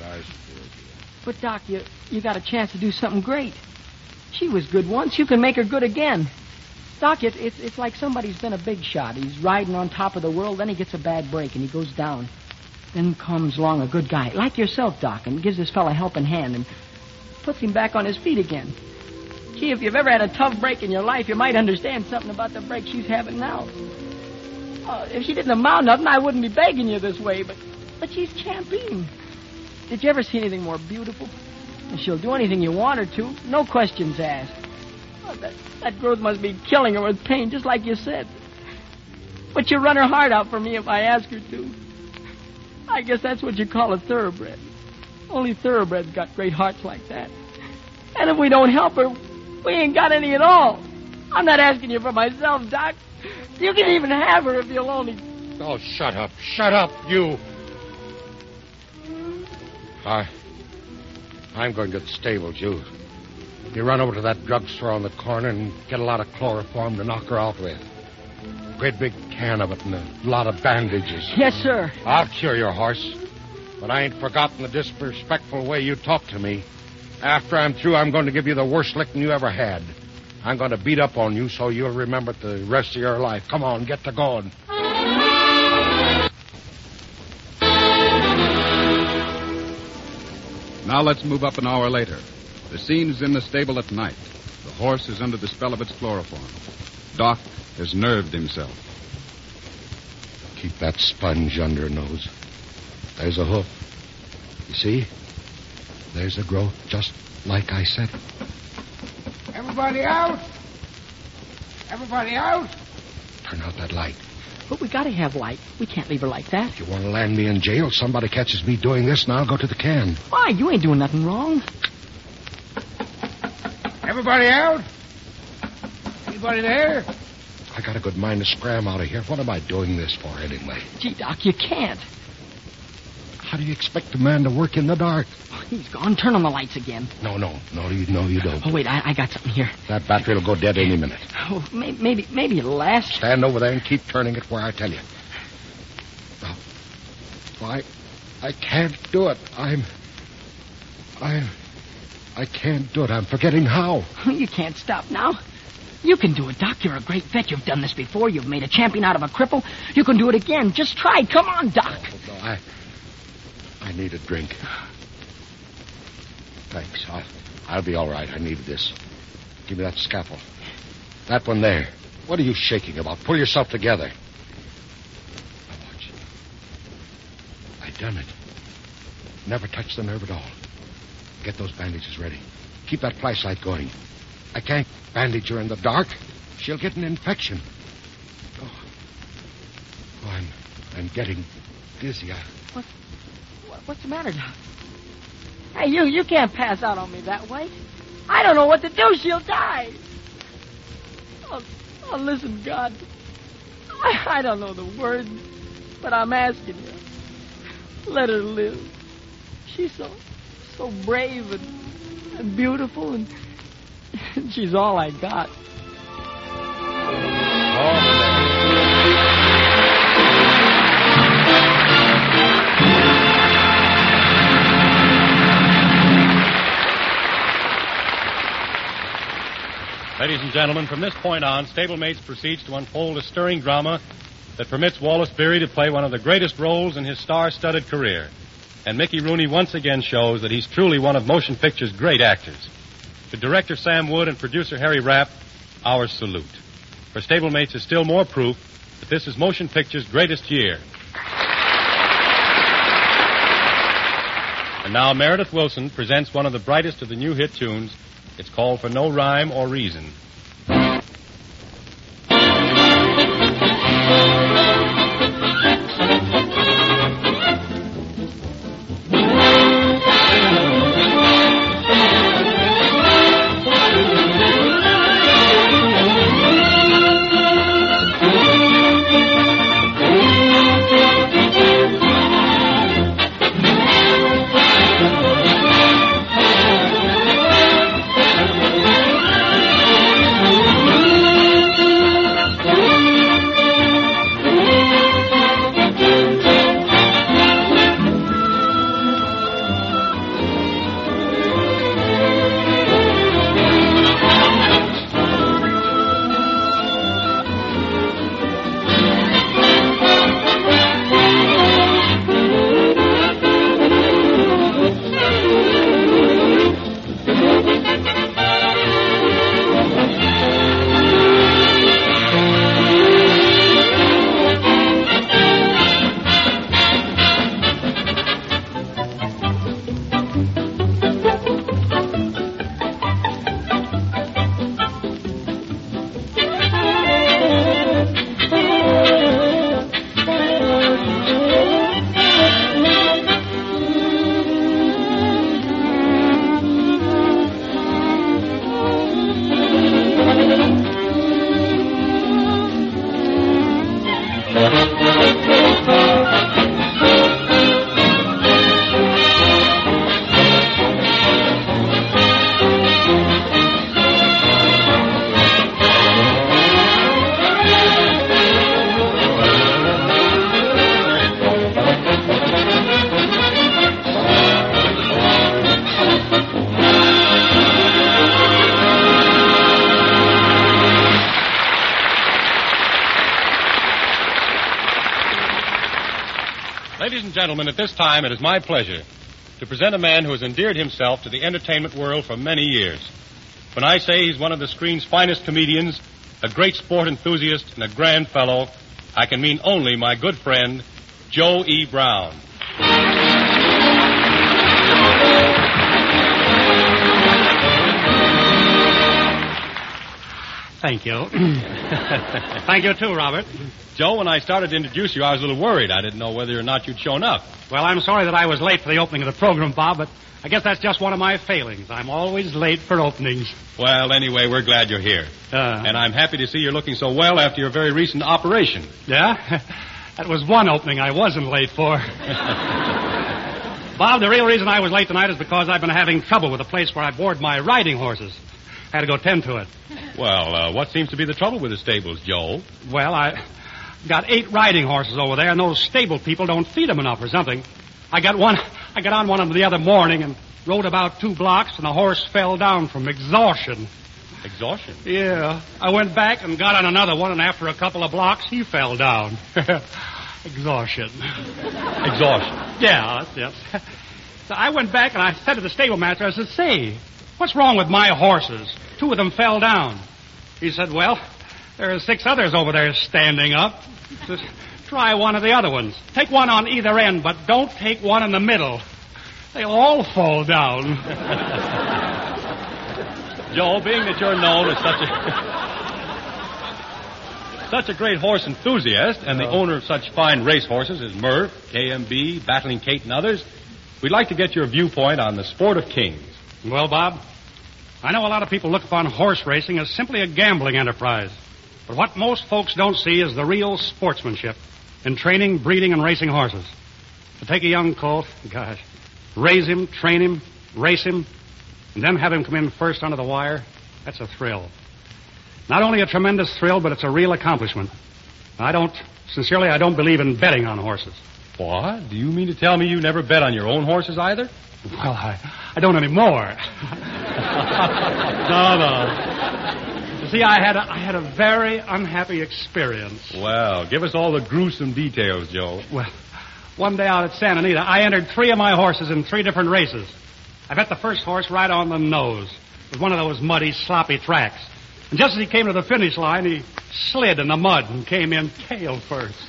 But, Doc, you got a chance to do something great. She was good once. You can make her good again. Doc, it's like somebody's been a big shot. He's riding on top of the world, then he gets a bad break, and he goes down. Then comes along a good guy, like yourself, Doc, and gives this fella a helping hand and puts him back on his feet again. Gee, if you've ever had a tough break in your life, you might understand something about the break she's having now. If she didn't amount nothing, I wouldn't be begging you this way, but she's champeen. Did you ever see anything more beautiful? And she'll do anything you want her to, no questions asked. That growth must be killing her with pain, just like you said. But you run her heart out for me if I ask her to. I guess that's what you call a thoroughbred. Only thoroughbreds got great hearts like that. And if we don't help her, we ain't got any at all. I'm not asking you for myself, Doc. You can even have her if you'll only... Oh, shut up. Shut up, you. I'm going to the stables, you. You run over to that drugstore on the corner and get a lot of chloroform to knock her out with. Great big can of it and a lot of bandages. Yes, sir. I'll cure your horse. But I ain't forgotten the disrespectful way you talk to me. After I'm through, I'm going to give you the worst licking you ever had. I'm going to beat up on you so you'll remember it the rest of your life. Come on, get to going. Now let's move up an hour later. The scene is in the stable at night. The horse is under the spell of its chloroform. Doc has nerved himself. Keep that sponge under her nose. There's a hoof. You see? There's a growth, just like I said. Everybody out! Everybody out! Turn out that light. But we gotta have light. We can't leave her like that. If you want to land me in jail, somebody catches me doing this, and I'll go to the can. Why? You ain't doing nothing wrong. Everybody out? Anybody there? I got a good mind to scram out of here. What am I doing this for, anyway? Gee, Doc, you can't. How do you expect a man to work in the dark? Oh, he's gone. Turn on the lights again. No, you don't. Oh, wait, I got something here. That battery will go dead any minute. Oh, maybe it'll last. Stand over there and keep turning it where I tell you. I can't do it. I can't do it. I'm forgetting how. You can't stop now. You can do it, Doc. You're a great vet. You've done this before. You've made a champion out of a cripple. You can do it again. Just try. Come on, Doc. No, I need a drink. Thanks. I'll be all right. I needed this. Give me that scalpel. That one there. What are you shaking about? Pull yourself together. Now watch. I done it. Never touched the nerve at all. Get those bandages ready. Keep that flashlight going. I can't bandage her in the dark. She'll get an infection. I'm getting dizzy. What's the matter, Doc? Hey, you can't pass out on me that way. I don't know what to do. She'll die. Oh, listen, God. I don't know the words, but I'm asking you. Let her live. She's so brave and beautiful, and she's all I got. Ladies and gentlemen, from this point on, Stablemates proceeds to unfold a stirring drama that permits Wallace Beery to play one of the greatest roles in his star-studded career. And Mickey Rooney once again shows that he's truly one of motion picture's great actors. To director Sam Wood and producer Harry Rapp, our salute. For Stablemates is still more proof that this is motion picture's greatest year. And now Meredith Wilson presents one of the brightest of the new hit tunes. It's called For No Rhyme or Reason. Ladies and gentlemen, at this time it is my pleasure to present a man who has endeared himself to the entertainment world for many years. When I say he's one of the screen's finest comedians, a great sport enthusiast, and a grand fellow, I can mean only my good friend, Joe E. Brown. Thank you. Thank you, too, Robert. Joe, when I started to introduce you, I was a little worried. I didn't know whether or not you'd shown up. Well, I'm sorry that I was late for the opening of the program, Bob, but I guess that's just one of my failings. I'm always late for openings. Well, anyway, we're glad you're here. And I'm happy to see you're looking so well after your very recent operation. Yeah? That was one opening I wasn't late for. Bob, the real reason I was late tonight is because I've been having trouble with the place where I board my riding horses. I had to go tend to it. Well, what seems to be the trouble with the stables, Joe? Well, got 8 riding horses over there, and those stable people don't feed them enough or something. I got on one of them the other morning and rode about 2 blocks, and the horse fell down from exhaustion. Exhaustion? Yeah. I went back and got on another one, and after a couple of blocks, he fell down. Exhaustion. Exhaustion? Yeah, yes. So I went back and I said to the stable master, I said, say, what's wrong with my horses? 2 of them fell down. He said, well, there are 6 others over there standing up. Just try one of the other ones. Take one on either end, but don't take one in the middle. They'll all fall down. Joe, being that you're known as such a great horse enthusiast and the owner of such fine race horses as Murph, KMB, Battling Kate, and others, we'd like to get your viewpoint on the sport of kings. Well, Bob, I know a lot of people look upon horse racing as simply a gambling enterprise. But what most folks don't see is the real sportsmanship in training, breeding, and racing horses. To take a young colt, gosh, raise him, train him, race him, and then have him come in first under the wire, that's a thrill. Not only a tremendous thrill, but it's a real accomplishment. I don't believe in betting on horses. What? Do you mean to tell me you never bet on your own horses either? Well, I don't anymore. No. You see, I had a very unhappy experience. Well, give us all the gruesome details, Joe. Well, one day out at Santa Anita, I entered 3 of my horses in 3 different races. I bet the first horse right on the nose. It was one of those muddy, sloppy tracks. And just as he came to the finish line, he slid in the mud and came in tail first.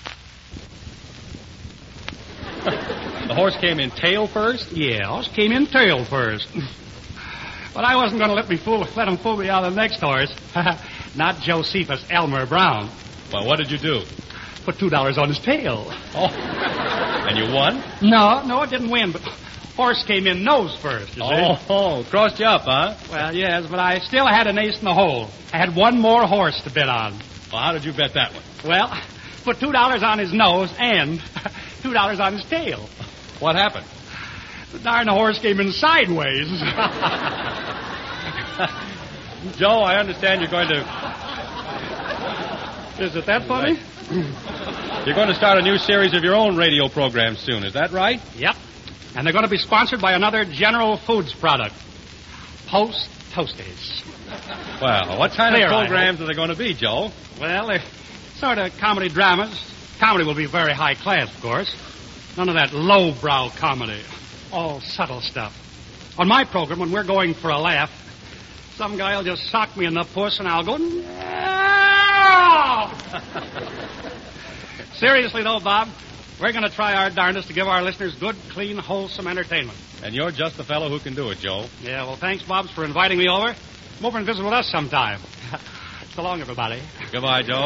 The horse came in tail first? Yeah, horse came in tail first. But I wasn't going to let him fool me out of the next horse. Not Josephus Elmer Brown. Well, what did you do? Put $2 on his tail. Oh. And you won? No, I didn't win, but horse came in nose first, you see. Oh, crossed you up, huh? Well, yes, but I still had an ace in the hole. I had one more horse to bet on. Well, how did you bet that one? Well, put $2 on his nose and $2 on his tail. What happened? The darn horse came in sideways. Joe, I understand you're going to... Is it that funny? You're going to start a new series of your own radio programs soon, is that right? Yep. And they're going to be sponsored by another General Foods product. Post Toasties. Well, what kind of programs are they going to be, Joe? Well, they're sort of comedy dramas. Comedy will be very high class, of course. None of that lowbrow comedy. All subtle stuff. On my program, when we're going for a laugh, some guy will just sock me in the puss and I'll go... No! Seriously, though, Bob, we're going to try our darndest to give our listeners good, clean, wholesome entertainment. And you're just the fellow who can do it, Joe. Yeah, well, thanks, Bobs, for inviting me over. Come over and visit with us sometime. So long, everybody. Goodbye, Joe.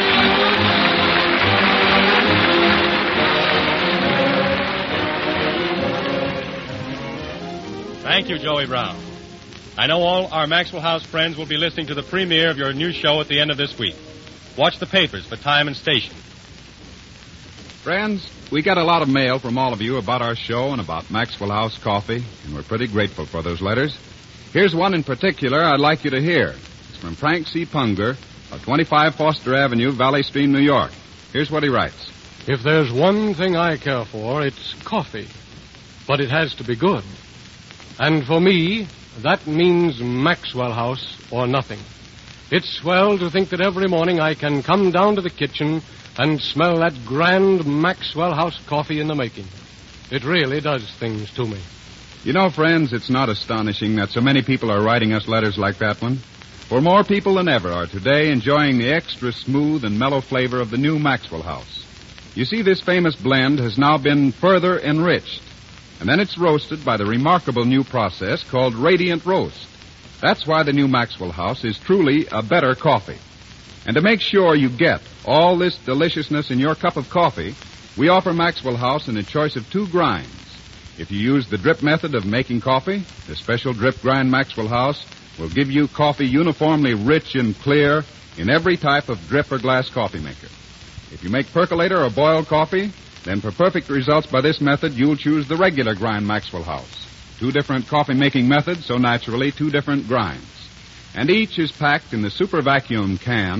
Thank you, Joey Brown. I know all our Maxwell House friends will be listening to the premiere of your new show at the end of this week. Watch the papers for time and station. Friends, we get a lot of mail from all of you about our show and about Maxwell House Coffee, and we're pretty grateful for those letters. Here's one in particular I'd like you to hear. It's from Frank C. Punger of 25 Foster Avenue, Valley Stream, New York. Here's what he writes. If there's one thing I care for, it's coffee. But it has to be good. And for me, that means Maxwell House or nothing. It's swell to think that every morning I can come down to the kitchen and smell that grand Maxwell House coffee in the making. It really does things to me. You know, friends, it's not astonishing that so many people are writing us letters like that one. For more people than ever are today enjoying the extra smooth and mellow flavor of the new Maxwell House. You see, this famous blend has now been further enriched. And then it's roasted by the remarkable new process called Radiant Roast. That's why the new Maxwell House is truly a better coffee. And to make sure you get all this deliciousness in your cup of coffee, we offer Maxwell House in a choice of 2 grinds. If you use the drip method of making coffee, the special drip grind Maxwell House will give you coffee uniformly rich and clear in every type of drip or glass coffee maker. If you make percolator or boiled coffee, then for perfect results by this method, you'll choose the regular grind Maxwell House. 2 different coffee-making methods, so naturally 2 different grinds. And each is packed in the super vacuum can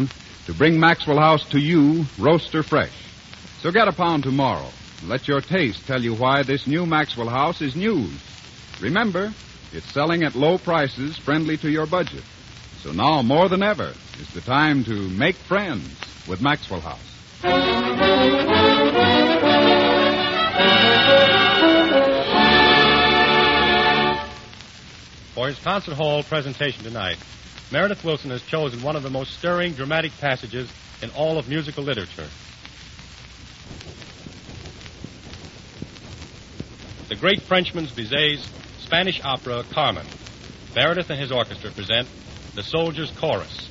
to bring Maxwell House to you, roaster fresh. So get a pound tomorrow. Let your taste tell you why this new Maxwell House is news. Remember, it's selling at low prices friendly to your budget. So now more than ever is the time to make friends with Maxwell House. For his concert hall presentation tonight, Meredith Willson has chosen one of the most stirring, dramatic passages in all of musical literature. The great Frenchman Bizet's Spanish opera, Carmen. Meredith and his orchestra present The Soldier's Chorus.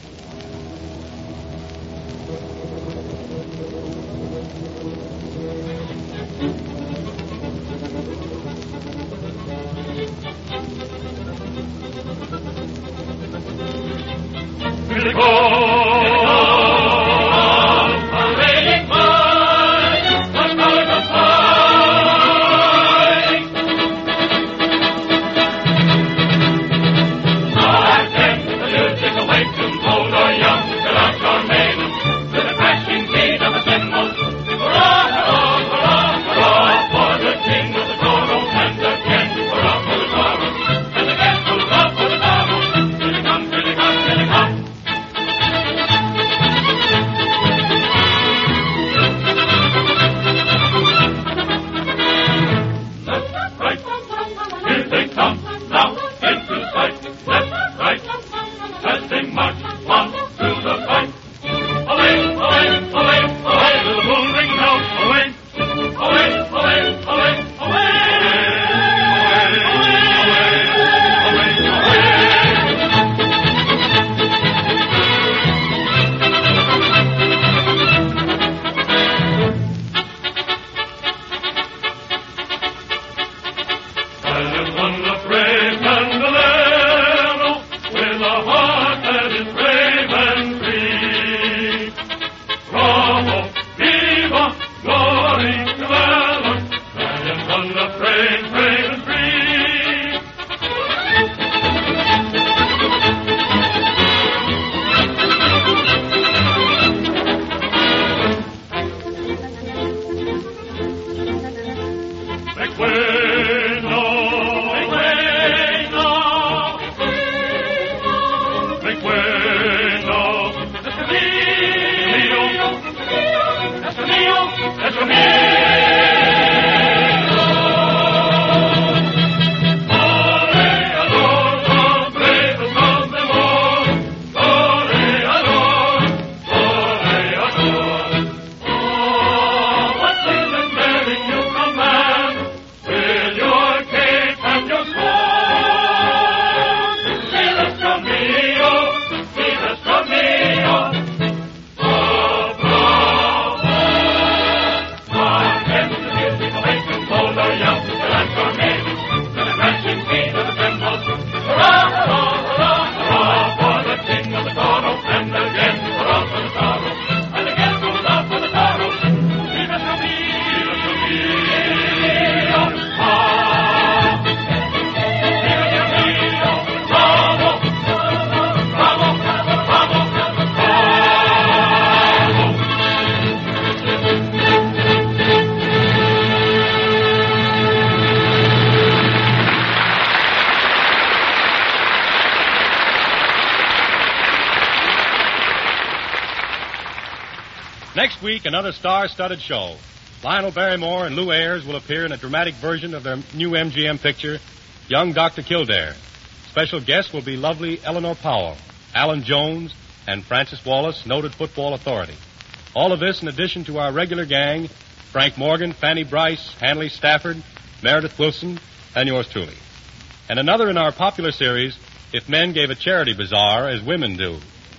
Next week, another star-studded show. Lionel Barrymore and Lou Ayres will appear in a dramatic version of their new MGM picture, Young Dr. Kildare. Special guests will be lovely Eleanor Powell, Alan Jones, and Francis Wallace, noted football authority. All of this in addition to our regular gang, Frank Morgan, Fanny Bryce, Hanley Stafford, Meredith Willson, and yours truly. And another in our popular series, If Men Gave a Charity Bazaar as Women Do.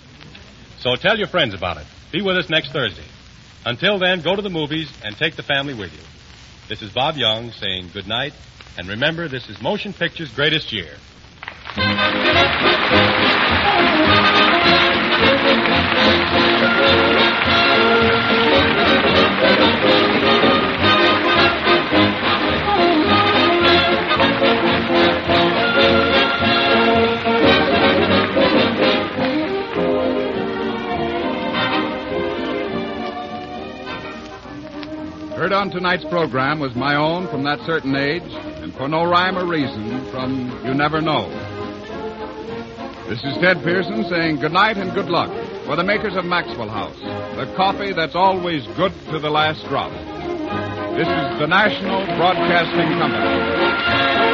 So tell your friends about it. Be with us next Thursday. Until then, go to the movies and take the family with you. This is Bob Young saying good night, and remember, this is Motion Picture's greatest year. heard on tonight's program was my own from That Certain Age, and for no rhyme or reason from You Never Know. This is Ted Pearson saying good night and good luck for the makers of Maxwell House, the coffee that's always good to the last drop. This is the National Broadcasting Company.